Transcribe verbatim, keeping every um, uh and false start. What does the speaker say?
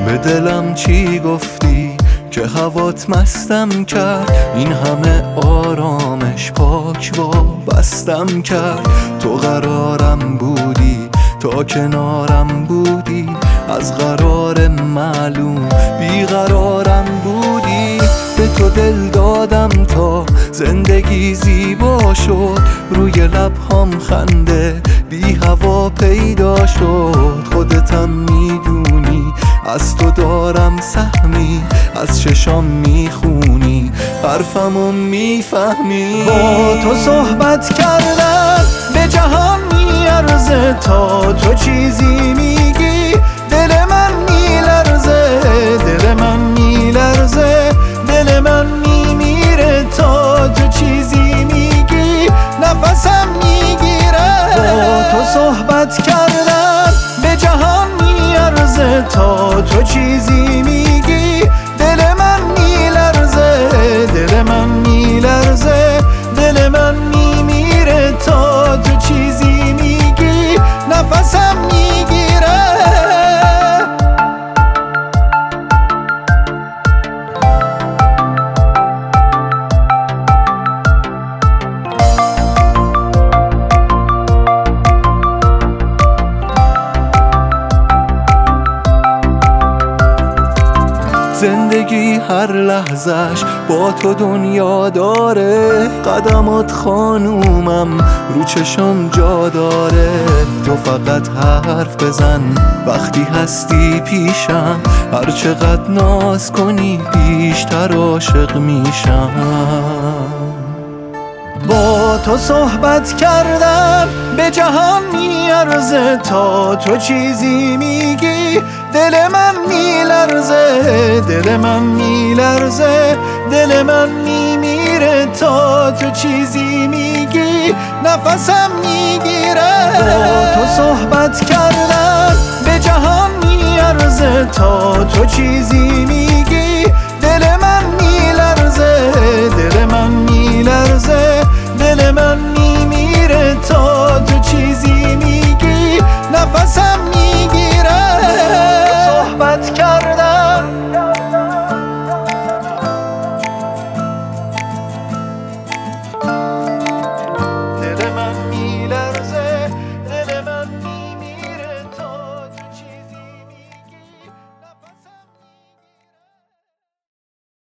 به دلم چی گفتی که هوات مستم کرد؟ این همه آرامش پاک وابستم کرد. تو قرارم بودی تا کنارم بودی، از قرار معلوم بیقرارم بودی. به تو دل دادم تا زندگی زیبا شد، روی لبهام خنده بی هوا پیدا شد. خودتم میدونی از تو دارم سهمی، از چشام میخونی حرفمو میفهمی. با تو صحبت کردن به جهان میارزه، تا تو چیزی میگی دل من میلرزه. دل من میلرزه، دل من میمیره، تا تو چیزی میگی نفسم میگیره. با تو صحبت کردن به جهان میارزه، تا تو چیزی میگی دل من میلرزه. دل من میلرزه، دل من میمیره، تا تو چیزی میگی نفسم میگیره. زندگی هر لحظش با تو دنیا داره، قدمات خانومم رو چشم جا داره. تو فقط حرف بزن وقتی هستی پیشم، هر چقدر ناز کنی بیشتر عاشق میشم. با تو صحبت کردن به جهان میارزه، تا تو چیزی میگی دل من میلرزه. دل من میلرزه، دل من میمیره، تا تو چیزی میگی نفسم میگیره. با تو صحبت کردن به جهان میارزه، تا تو چیزی